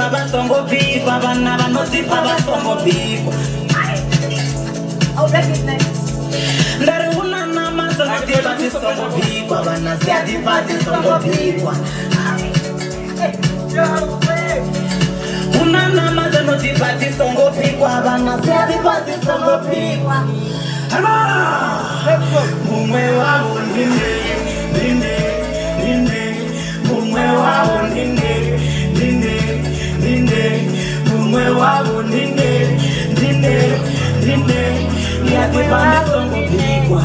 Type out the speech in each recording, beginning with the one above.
baba songo bigwa bana banoti baba songo bigwa I'll recognize. Ndaruna na mazano tibati songo bigwa bana siadi pati songo bigwa Una na mazano tibati songo bigwa bana siadi pati songo bigwa Mumwe wao ninde ninde ninde Mumwe wao ninde ninde ninde Mumwe wao ninde ninde ninde Niati pande songo bigwa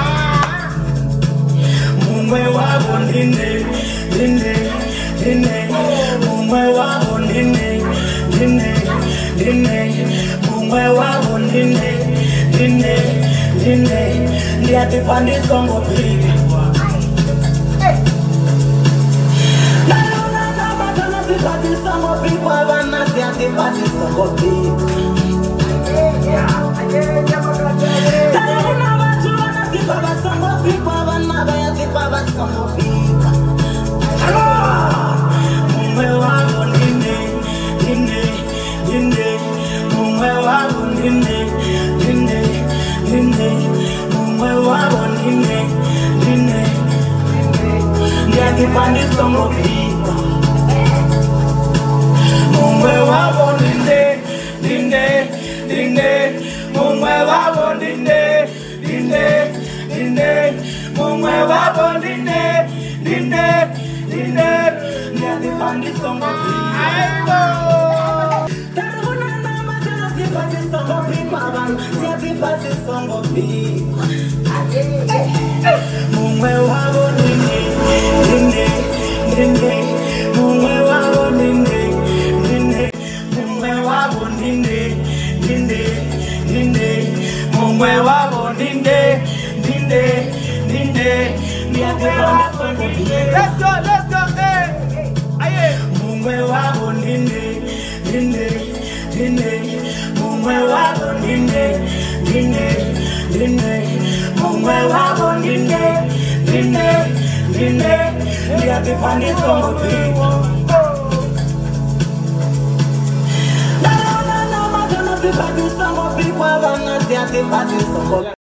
Mumwe wao ninde ninde ninde Mumwe wao ninde ninde ninde Mumwe wao ninde ninde ninde Niati pande songo bigwa Pati songo bigwa bana siati pati songo bigwa Taruna watu wanatipa basongo bigwa bana bayatipa basongo bigwa Mume wangu ninde ninde ninde Mume wangu ninde ninde ninde Mume wangu ninde ninde Niatipa ndi songo bigwa Mumwe wabo ninde, ninde, ninde. Mumwe wabo ninde, ninde, ninde. Mumwe wabo ninde, ninde, ninde. Niati pandi songo bigwa. Taruna na mazano tipati songo bigwa ban. Niati pati songo bigwa. Mumwe wabo ninde, ninde, ninde. Mumwe wabo ninde. Mumwe wabo ninde, ninde, ninde. Let's go, hey. Aye. Mumwe wabo ninde, ninde, ninde. Mumwe wabo ninde, ninde, ninde. Mumwe wabo ninde, ninde, ninde. Niati pande songo bigwa. Pati songo bigwa bana siati pati songo